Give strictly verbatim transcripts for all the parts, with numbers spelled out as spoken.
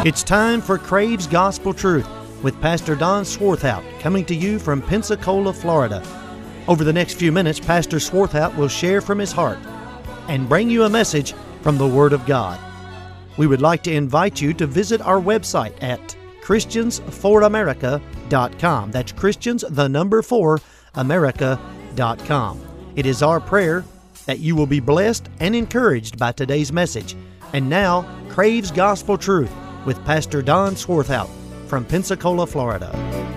It's time for Crave's Gospel Truth with Pastor Don Swarthout, coming to you from Pensacola, Florida. Over the next few minutes, Pastor Swarthout will share from his heart and bring you a message from the Word of God. We would like to invite you to visit our website at Christians for America dot com. That's Christians, the number four, America dot com. It is our prayer that you will be blessed and encouraged by today's message. And now, Crave's Gospel Truth with Pastor Don Swarthout from Pensacola, Florida.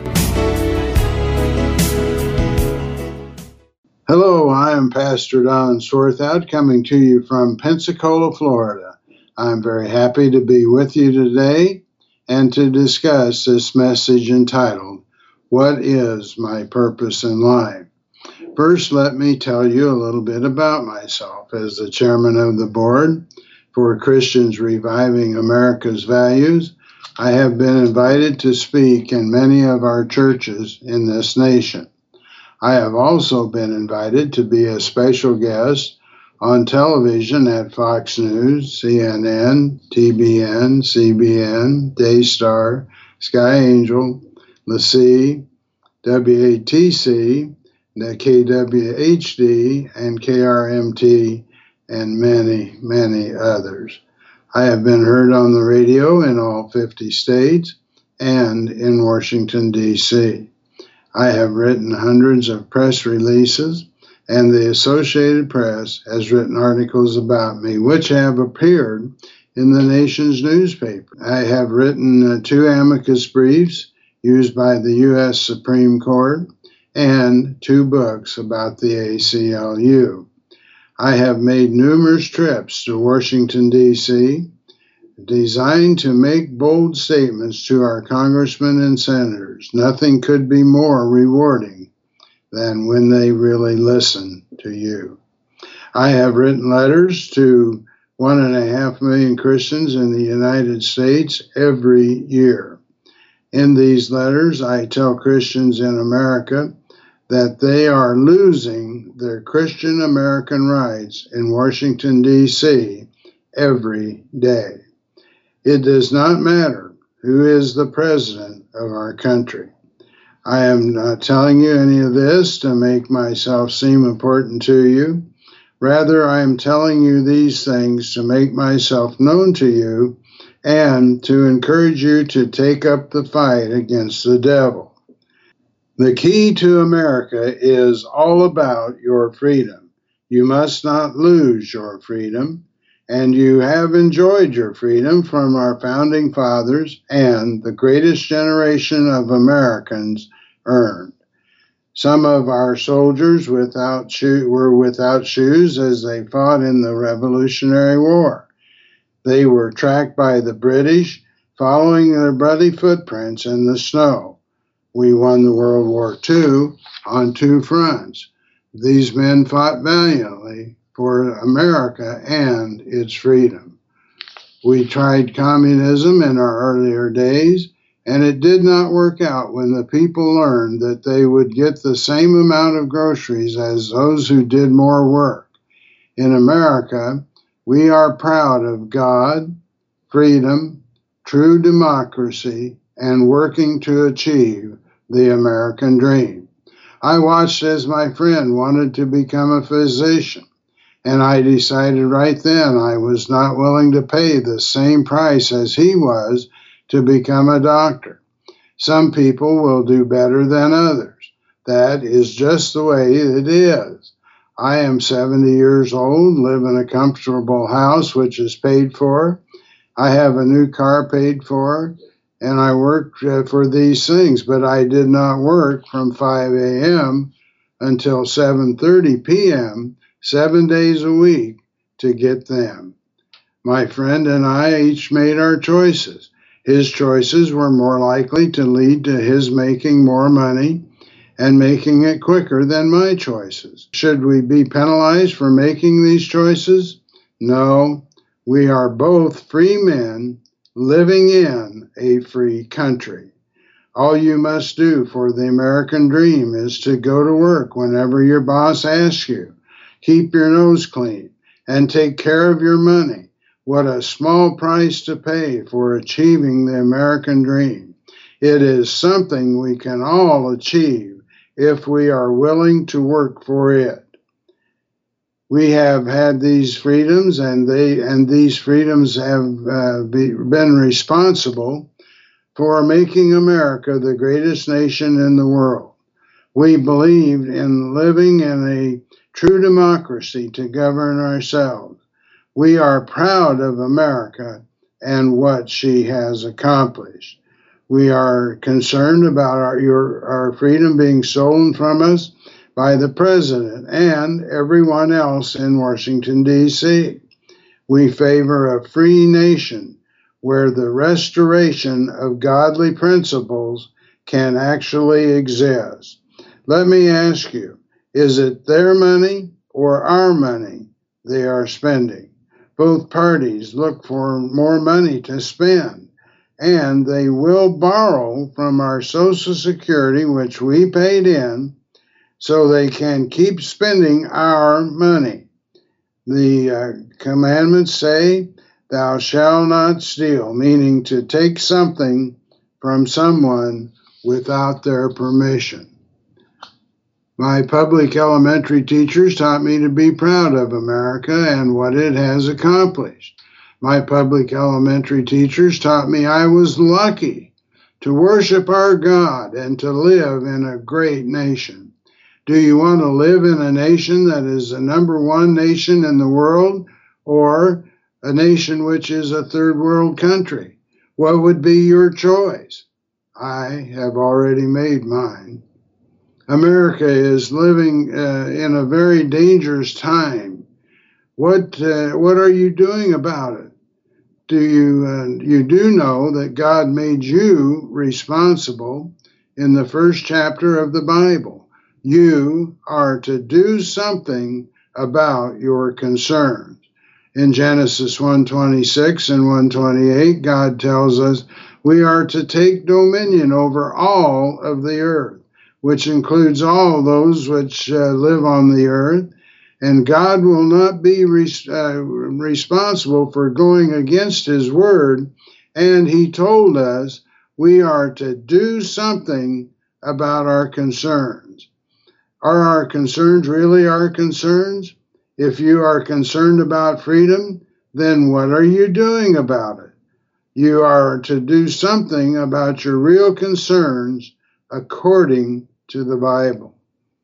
Hello, I am Pastor Don Swarthout coming to you from Pensacola, Florida. I'm very happy to be with you today and to discuss this message entitled, What is My Purpose in Life? First, let me tell you a little bit about myself. As the chairman of the board for Christians Reviving America's Values, I have been invited to speak in many of our churches in this nation. I have also been invited to be a special guest on television at Fox News, C N N, T B N, C B N, Daystar, Sky Angel, La C, W A T C, the K W H D, and K R M T, and many, many others. I have been heard on the radio in all fifty states and in Washington, D C I have written hundreds of press releases, and the Associated Press has written articles about me, which have appeared in the nation's newspaper. I have written uh, two amicus briefs used by the U S Supreme Court and two books about the A C L U. I have made numerous trips to Washington, D C, designed to make bold statements to our congressmen and senators. Nothing could be more rewarding than when they really listen to you. I have written letters to one and a half million Christians in the United States every year. In these letters, I tell Christians in America that they are losing their Christian American rights in Washington, D C every day. It does not matter who is the president of our country. I am not telling you any of this to make myself seem important to you. Rather, I am telling you these things to make myself known to you and to encourage you to take up the fight against the devil. The key to America is all about your freedom. You must not lose your freedom, and you have enjoyed your freedom from our founding fathers and the greatest generation of Americans earned. Some of our soldiers without sho- were without shoes as they fought in the Revolutionary War. They were tracked by the British, following their bloody footprints in the snow. We won the World War Two on two fronts. These men fought valiantly for America and its freedom. We tried communism in our earlier days, and it did not work out when the people learned that they would get the same amount of groceries as those who did more work. In America, we are proud of God, freedom, true democracy, and working to achieve the American dream. I watched as my friend wanted to become a physician, and I decided right then I was not willing to pay the same price as he was to become a doctor. Some people will do better than others. That is just the way it is. I am seventy years old, live in a comfortable house which is paid for. I have a new car paid for, and I work uh, for these things, but I did not work from five a.m. until seven thirty p.m., seven days a week to get them. My friend and I each made our choices. His choices were more likely to lead to his making more money and making it quicker than my choices. Should we be penalized for making these choices? No, we are both free men living in a free country. All you must do for the American dream is to go to work whenever your boss asks you, keep your nose clean, and take care of your money. What a small price to pay for achieving the American dream. It is something we can all achieve if we are willing to work for it. We have had these freedoms, and they and these freedoms have uh, be, been responsible for making America the greatest nation in the world. We believed in living in a true democracy to govern ourselves. We are proud of America and what she has accomplished. We are concerned about our, your, our freedom being stolen from us by the president and everyone else in Washington, D C We favor a free nation where the restoration of godly principles can actually exist. Let me ask you, is it their money or our money they are spending? Both parties look for more money to spend, and they will borrow from our Social Security, which we paid in, so they can keep spending our money. The uh, commandments say, "Thou shalt not steal," meaning to take something from someone without their permission. My public elementary teachers taught me to be proud of America and what it has accomplished. My public elementary teachers taught me I was lucky to worship our God and to live in a great nation. Do you want to live in a nation that is the number one nation in the world, or a nation which is a third world country? What would be your choice? I have already made mine. America is living uh, in a very dangerous time. What uh, what are you doing about it? Do you uh, you do know that God made you responsible in the first chapter of the Bible? You are to do something about your concerns. In Genesis one twenty-six and one twenty-eight, God tells us we are to take dominion over all of the earth, which includes all those which uh, live on the earth, and God will not be res- uh, responsible for going against his word, and he told us we are to do something about our concerns. Are our concerns really our concerns? If you are concerned about freedom, then what are you doing about it? You are to do something about your real concerns according to the Bible.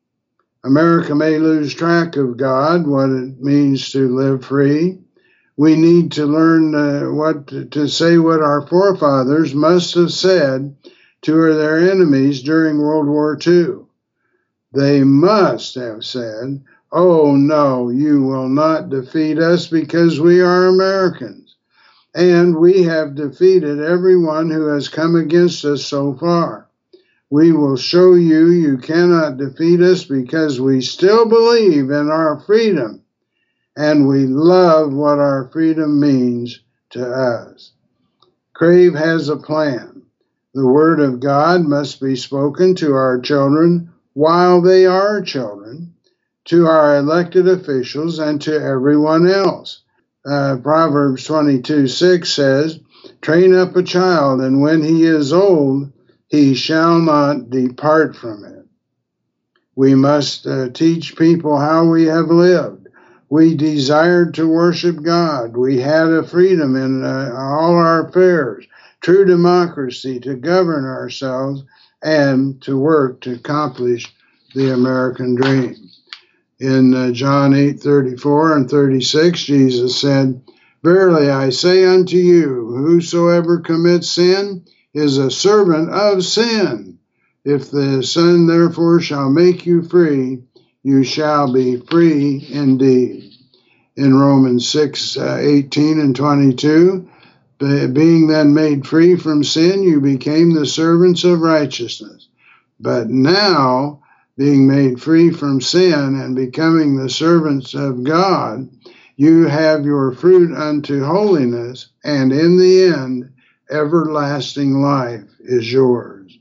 America may lose track of God, what it means to live free. We need to learn uh, what to, to say what our forefathers must have said to their enemies during World War Two. They must have said, "Oh no, you will not defeat us because we are Americans. And we have defeated everyone who has come against us so far. We will show you you cannot defeat us because we still believe in our freedom and we love what our freedom means to us." Crave has a plan. The word of God must be spoken to our children while they are children, to our elected officials, and to everyone else. Uh, Proverbs twenty-two six says, "Train up a child, and when he is old, he shall not depart from it." We must uh, teach people how we have lived. We desired to worship God. We had a freedom in uh, all our affairs, true democracy to govern ourselves, and to work to accomplish the American dream. In uh, John eight thirty-four and thirty-six, Jesus said, "Verily I say unto you, whosoever commits sin is a servant of sin. If the Son therefore shall make you free, you shall be free indeed." In Romans six eighteen and twenty-two, "Being then made free from sin, you became the servants of righteousness. But now, being made free from sin and becoming the servants of God, you have your fruit unto holiness, and in the end, everlasting life is yours."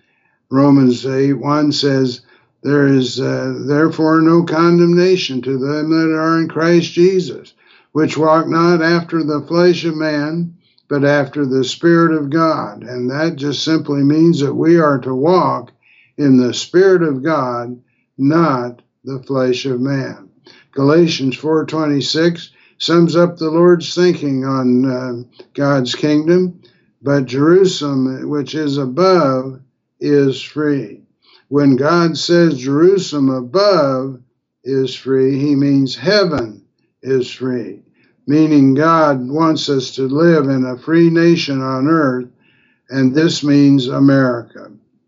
Romans eight one says, "There is uh, therefore no condemnation to them that are in Christ Jesus, which walk not after the flesh of man, but after the Spirit of God. And that just simply means that we are to walk in the Spirit of God, not the flesh of man. Galatians four twenty-six sums up the Lord's thinking on uh, God's kingdom. But Jerusalem, which is above, is free. When God says Jerusalem above is free, he means heaven is free, meaning God wants us to live in a free nation on earth, and this means America.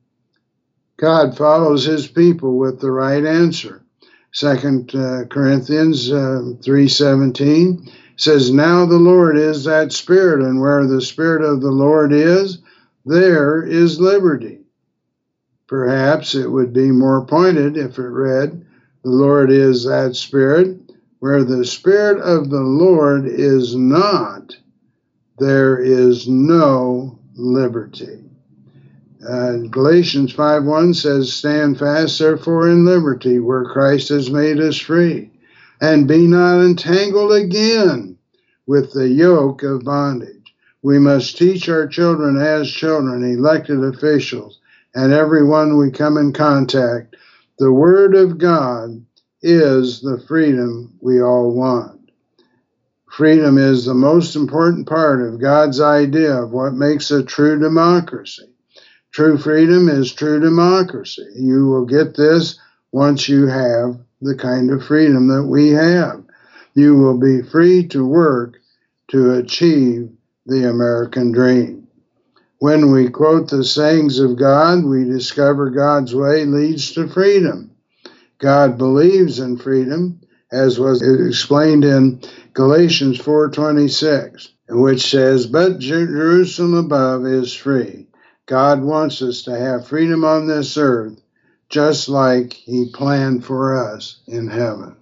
God follows his people with the right answer. Second uh, Corinthians uh, three seventeen says, now the Lord is that Spirit, and where the Spirit of the Lord is, there is liberty. Perhaps it would be more pointed if it read, the Lord is that Spirit, where the Spirit of the Lord is not, there is no liberty. Uh, Galatians five one says, stand fast therefore in liberty, where Christ has made us free, and be not entangled again with the yoke of bondage. We must teach our children as children, elected officials, and everyone we come in contact. The Word of God is the freedom we all want. Freedom is the most important part of God's idea of what makes a true democracy. True freedom is true democracy. You will get this once you have the kind of freedom that we have. You will be free to work to achieve the American dream. When we quote the sayings of God, we discover God's way leads to freedom. God believes in freedom, as was explained in Galatians four twenty-six, which says, but Jerusalem above is free. God wants us to have freedom on this earth, just like he planned for us in heaven.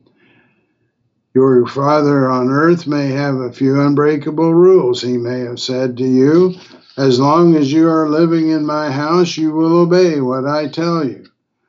Your Father on earth may have a few unbreakable rules. He may have said to you, as long as you are living in my house, you will obey what I tell you.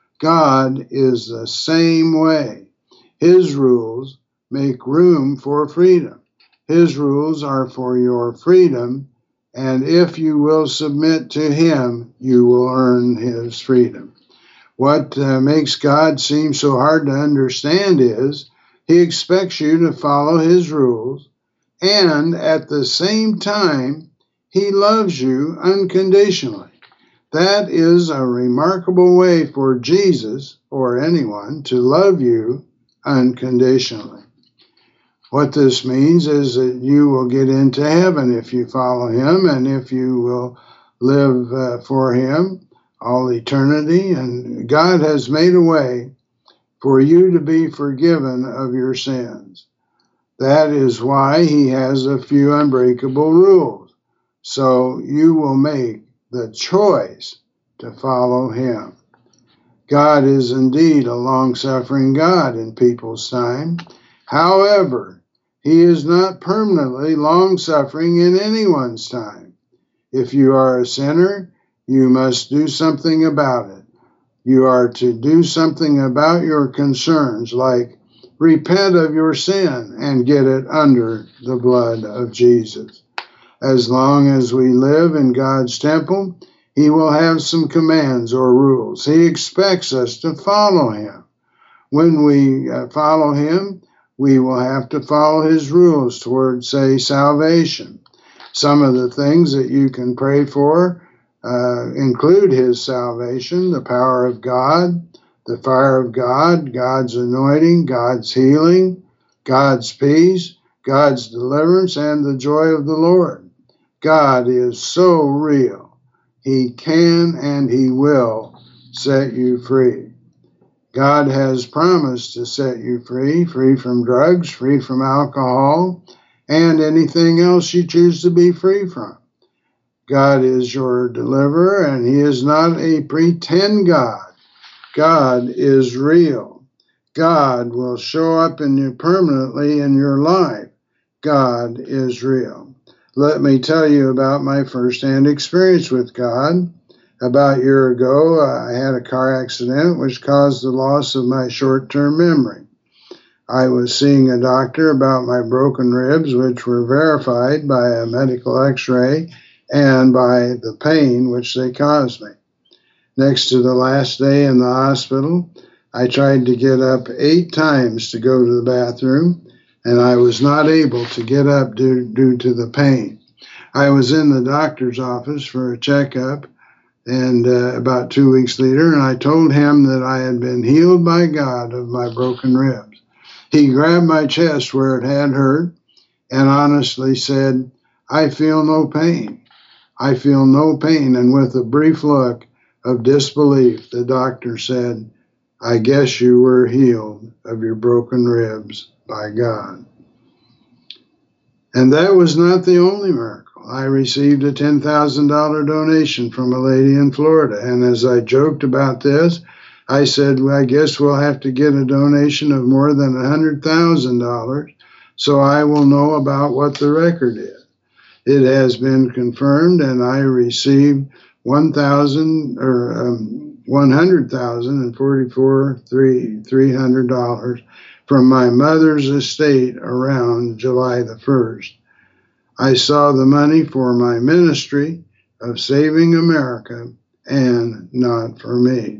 God is the same way. His rules make room for freedom. His rules are for your freedom, and if you will submit to him, you will earn his freedom. What uh, makes God seem so hard to understand is he expects you to follow his rules, and at the same time, he loves you unconditionally. That is a remarkable way for Jesus or anyone to love you unconditionally. What this means is that you will get into heaven if you follow him, and if you will live uh, for him all eternity. And God has made a way for you to be forgiven of your sins. That is why he has a few unbreakable rules. So you will make the choice to follow him. God is indeed a long-suffering God in people's time. However, he is not permanently long-suffering in anyone's time. If you are a sinner, you must do something about it. You are to do something about your concerns, like repent of your sin and get it under the blood of Jesus. As long as we live in God's temple, he will have some commands or rules. He expects us to follow him. When we uh, follow him, we will have to follow his rules towards, say, salvation. Some of the things that you can pray for uh, include his salvation, the power of God, the fire of God, God's anointing, God's healing, God's peace, God's deliverance, and the joy of the Lord. God is so real. He can and he will set you free. God has promised to set you free, free from drugs, free from alcohol, and anything else you choose to be free from. God is your deliverer, and he is not a pretend God. God is real. God will show up in you permanently in your life. God is real. Let me tell you about my first-hand experience with God. About a year ago, I had a car accident which caused the loss of my short-term memory. I was seeing a doctor about my broken ribs, which were verified by a medical x-ray and by the pain which they caused me. Next to the last day in the hospital, I tried to get up eight times to go to the bathroom, and I was not able to get up due, due to the pain. I was in the doctor's office for a checkup, and uh, about two weeks later, and I told him that I had been healed by God of my broken ribs. He grabbed my chest where it had hurt and honestly said, "I feel no pain. I feel no pain." And with a brief look of disbelief, the doctor said, "I guess you were healed of your broken ribs by God." And that was not the only miracle. I received a ten thousand dollars donation from a lady in Florida. And as I joked about this, I said, well, I guess we'll have to get a donation of more than one hundred thousand dollars so I will know about what the record is. It has been confirmed, and I received one thousand or um, one hundred thousand and forty-four three hundred dollars from my mother's estate around July the first. I saw the money for my ministry of saving America and not for me.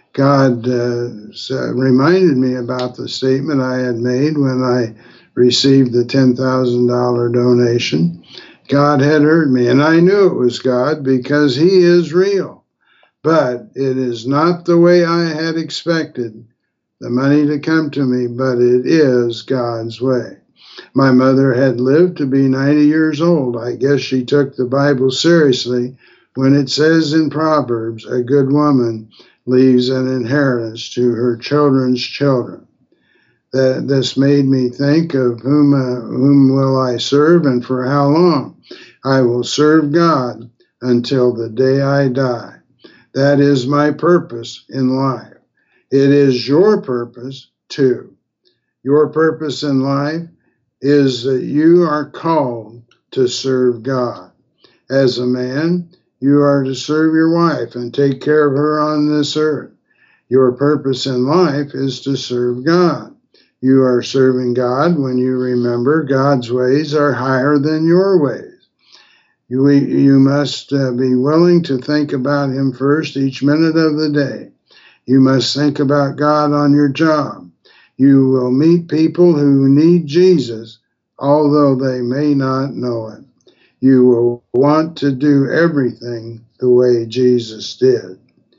God uh, reminded me about the statement I had made when I received the ten thousand dollars donation. God had heard me, and I knew it was God because He is real. But it is not the way I had expected the money to come to me, but it is God's way. My mother had lived to be ninety years old. I guess she took the Bible seriously when it says in Proverbs, a good woman leaves an inheritance to her children's children. That this made me think of whom, uh, whom will I serve and for how long? I will serve God until the day I die. That is my purpose in life. It is your purpose too. Your purpose in life is that you are called to serve God. As a man, you are to serve your wife and take care of her on this earth. Your purpose in life is to serve God. You are serving God when you remember God's ways are higher than your ways. You, you must uh, be willing to think about Him first each minute of the day. You must think about God on your job. You will meet people who need Jesus, although they may not know it. You will want to do everything the way Jesus did.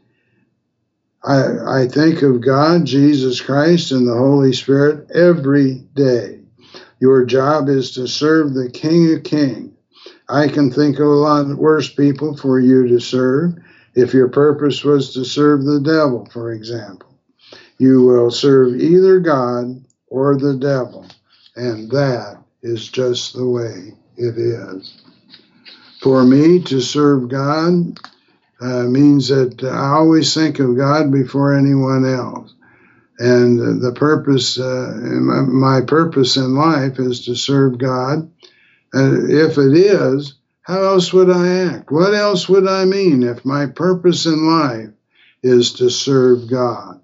I, I think of God, Jesus Christ, and the Holy Spirit every day. Your job is to serve the King of Kings. I can think of a lot worse people for you to serve. If your purpose was to serve the devil, for example, you will serve either God or the devil, and that is just the way it is. For me, to serve God uh, means that I always think of God before anyone else. And the purpose, uh, my purpose in life is to serve God. And if it is, how else would I act? What else would I mean if my purpose in life is to serve God?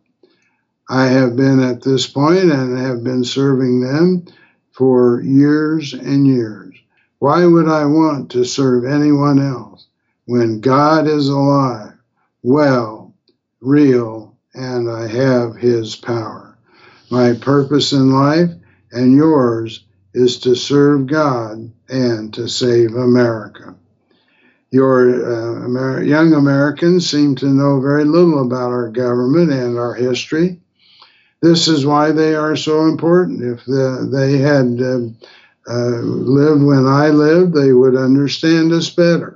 I have been at this point and have been serving them for years and years. Why would I want to serve anyone else when God is alive, well, real, and I have His power? My purpose in life and yours is to serve God and to save America. Your uh, Amer- young Americans seem to know very little about our government and our history. This is why they are so important. If the, they had uh, uh, lived when I lived, they would understand us better.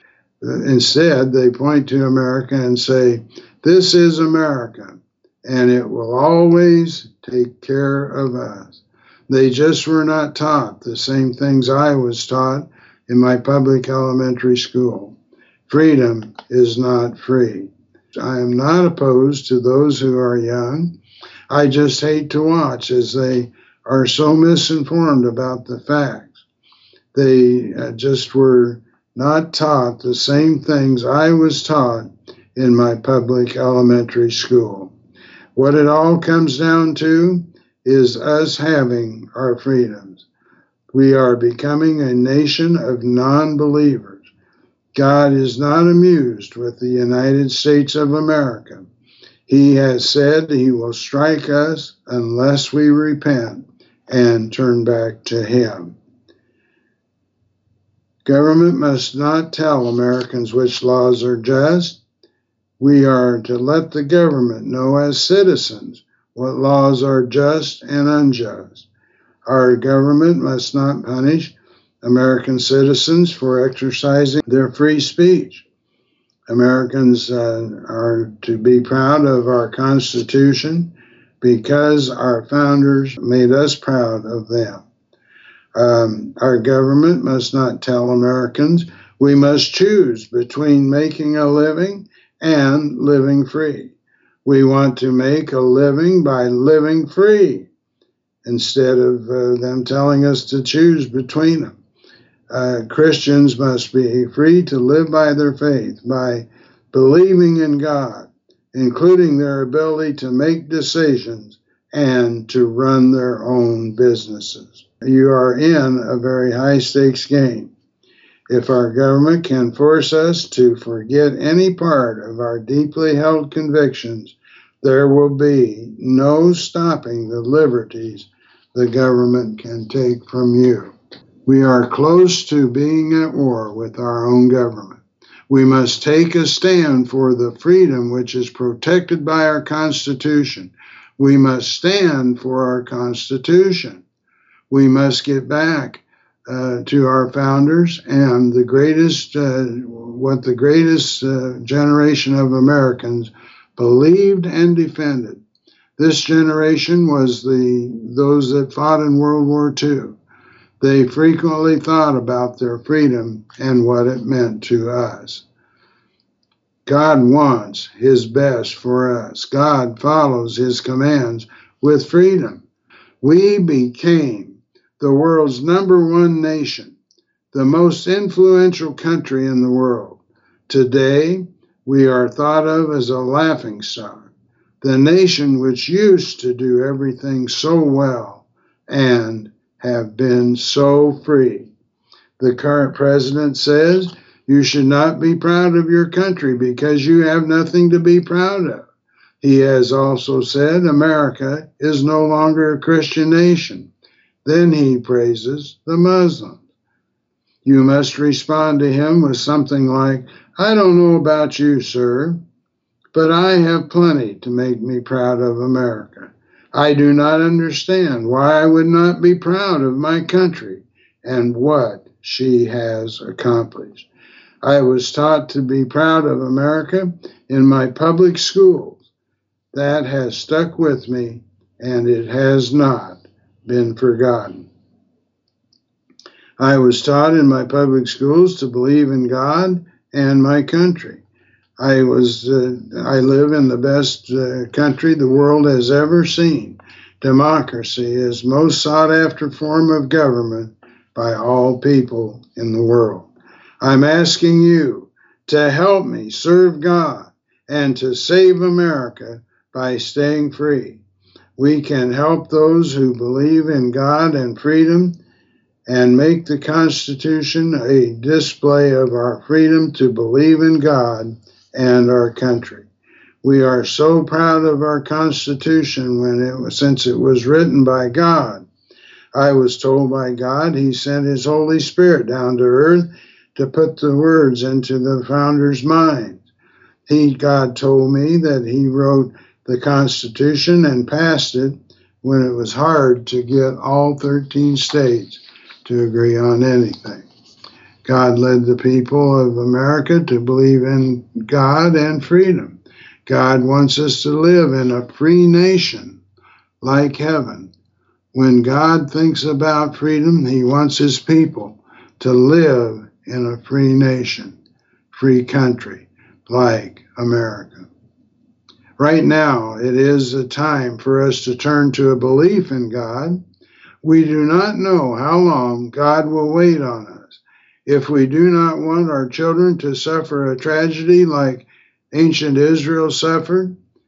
Instead, they point to America and say, this is America, and it will always take care of us. They just were not taught the same things I was taught in my public elementary school. Freedom is not free. I am not opposed to those who are young. I just hate to watch as they are so misinformed about the facts. They uh, just were not taught the same things I was taught in my public elementary school. What it all comes down to is us having our freedoms. We are becoming a nation of non-believers. God is not amused with the United States of America. He has said he will strike us unless we repent and turn back to him. Government must not tell Americans which laws are just. We are to let the government know as citizens what laws are just and unjust. Our government must not punish American citizens for exercising their free speech. Americans uh, are to be proud of our Constitution because our founders made us proud of them. Um, our government must not tell Americans we must choose between making a living and living free. We want to make a living by living free instead of uh, them telling us to choose between them. Uh, Christians must be free to live by their faith, by believing in God, including their ability to make decisions and to run their own businesses. You are in a very high-stakes game. If our government can force us to forget any part of our deeply held convictions, there will be no stopping the liberties the government can take from you. We are close to being at war with our own government. We must take a stand for the freedom which is protected by our Constitution. We must stand for our Constitution. We must get back uh, to our founders and the greatest, uh, what the greatest uh, generation of Americans believed and defended. This generation was the those that fought in World War Two. They frequently thought about their freedom and what it meant to us. God wants his best for us. God follows his commands with freedom. We became the world's number one nation, the most influential country in the world. Today, we are thought of as a laughingstock, the nation which used to do everything so well and have been so free. The current president says you should not be proud of your country because you have nothing to be proud of. He has also said America is no longer a Christian nation. Then he praises the Muslims. You must respond to him with something like, I don't know about you, sir, but I have plenty to make me proud of America. I do not understand why I would not be proud of my country and what she has accomplished. I was taught to be proud of America in my public schools. That has stuck with me, and it has not been forgotten. I was taught in my public schools to believe in God and my country. I was, uh, I live in the best uh, country the world has ever seen. Democracy is most sought after form of government by all people in the world. I'm asking you to help me serve God and to save America by staying free. We can help those who believe in God and freedom and make the Constitution a display of our freedom to believe in God and our country. We are so proud of our Constitution when it was, since it was written by God. I was told by God he sent his Holy Spirit down to earth to put the words into the founders' minds. He, God told me that he wrote the Constitution and passed it when it was hard to get all thirteen states to agree on anything. God led the people of America to believe in God and freedom. God wants us to live in a free nation like heaven. When God thinks about freedom, he wants his people to live in a free nation, free country like America. Right now, it is a time for us to turn to a belief in God. We do not know how long God will wait on us. If we do not want our children to suffer a tragedy like ancient Israel suffered,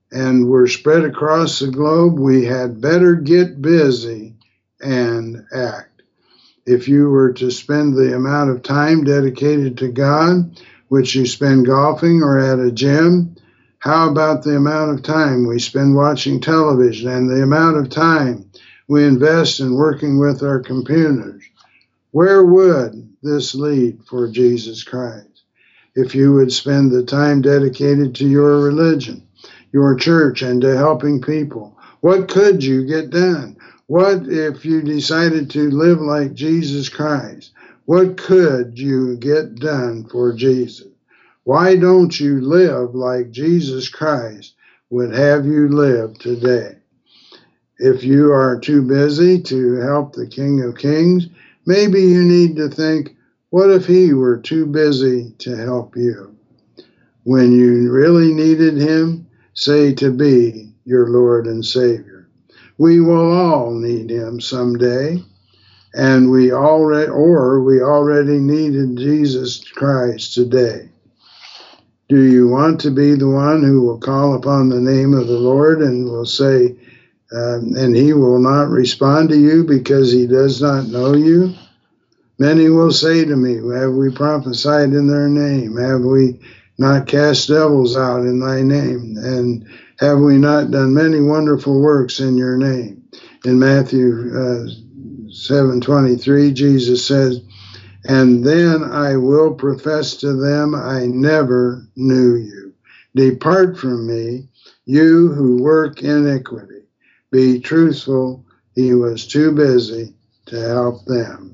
and we're spread across the globe, we had better get busy and act. If you were to spend the amount of time dedicated to God, which you spend golfing or at a gym, how about the amount of time we spend watching television and the amount of time we invest in working with our computers? Where would this lead for Jesus Christ? If you would spend the time dedicated to your religion, your church, and to helping people, what could you get done? What if you decided to live like Jesus Christ? What could you get done for Jesus? Why don't you live like Jesus Christ would have you live today? If you are too busy to help the King of Kings, maybe you need to think, what if he were too busy to help you? When you really needed him, say to be your Lord and Savior. We will all need him someday, and we already, or we already needed Jesus Christ today. Do you want to be the one who will call upon the name of the Lord and will say, um, and he will not respond to you because he does not know you? Many will say to me, have we prophesied in their name? Have we not cast devils out in thy name? And have we not done many wonderful works in your name? In Matthew uh, seven twenty-three, Jesus says, and then I will profess to them, I never knew you. Depart from me, you who work iniquity. Be truthful, he was too busy to help them.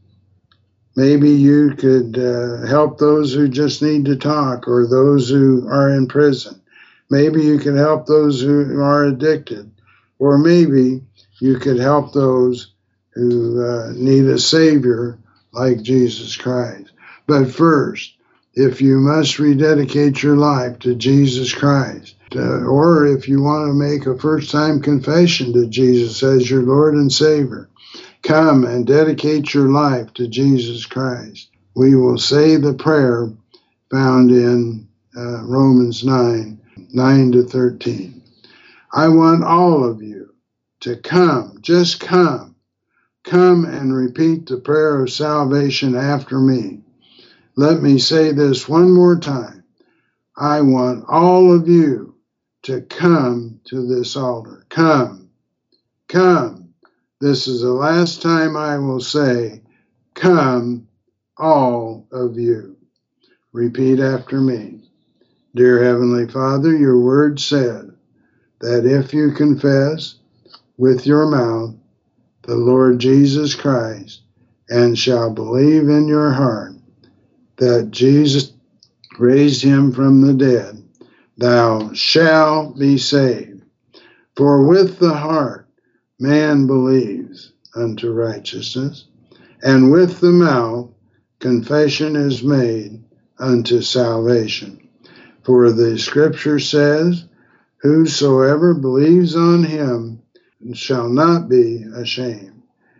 Maybe you could uh, help those who just need to talk, or those who are in prison. Maybe you could help those who are addicted, or maybe you could help those who uh, need a Savior like Jesus Christ. But first, if you must rededicate your life to Jesus Christ, uh, or if you want to make a first-time confession to Jesus as your Lord and Savior, come and dedicate your life to Jesus Christ. We will say the prayer found in uh, Romans nine, nine to thirteen. I want all of you to come, just come, come and repeat the prayer of salvation after me. Let me say this one more time. I want all of you to come to this altar. Come, come. This is the last time I will say, come, all of you. Repeat after me. Dear Heavenly Father, your word said that if you confess with your mouth the Lord Jesus Christ and shall believe in your heart that Jesus raised him from the dead, thou shalt be saved. For with the heart man believes unto righteousness, and with the mouth confession is made unto salvation. For the scripture says, whosoever believes on him shall not be ashamed.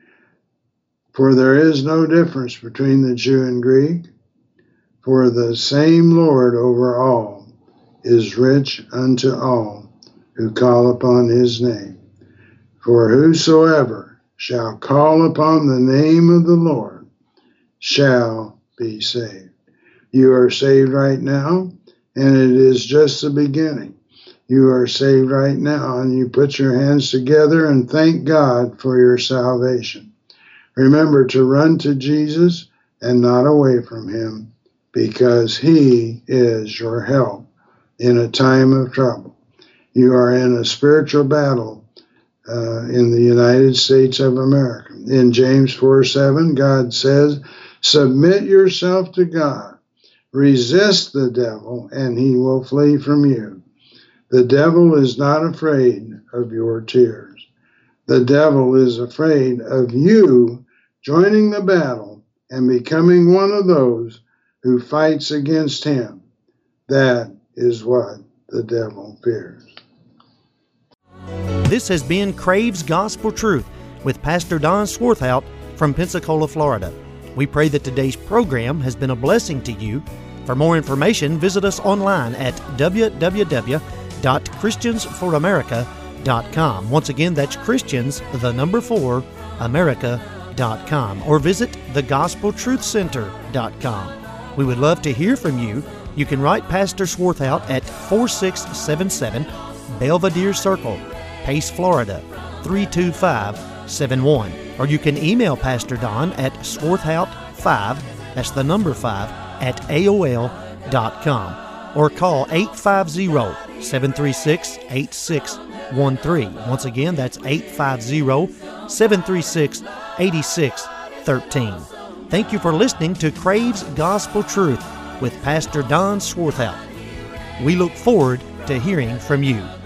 For there is no difference between the Jew and Greek, for the same Lord over all is rich unto all who call upon his name. For whosoever shall call upon the name of the Lord shall be saved. You are saved right now, and it is just the beginning. You are saved right now, and you put your hands together and thank God for your salvation. Remember to run to Jesus and not away from him, because he is your help in a time of trouble. You are in a spiritual battle Uh, in the United States of America. In James four seven, God says, submit yourself to God. Resist the devil, and he will flee from you. The devil is not afraid of your tears. The devil is afraid of you joining the battle and becoming one of those who fights against him. That is what the devil fears. This has been Crave's Gospel Truth with Pastor Don Swarthout from Pensacola, Florida. We pray that today's program has been a blessing to you. For more information, visit us online at w w w dot christians for america dot com. Once again, that's Christians, the number four, America dot com. Or visit the gospel truth center dot com. We would love to hear from you. You can write Pastor Swarthout at four six seven seven Belvedere Circle, Pace, Florida, three two five seven one. Or you can email Pastor Don at swarthout five, that's the number five, at A O L dot com. Or call eight five zero, seven three six, eight six one three. Once again, that's eight five zero, seven three six, eight six one three. Thank you for listening to Crave's Gospel Truth with Pastor Don Swarthout. We look forward to hearing from you.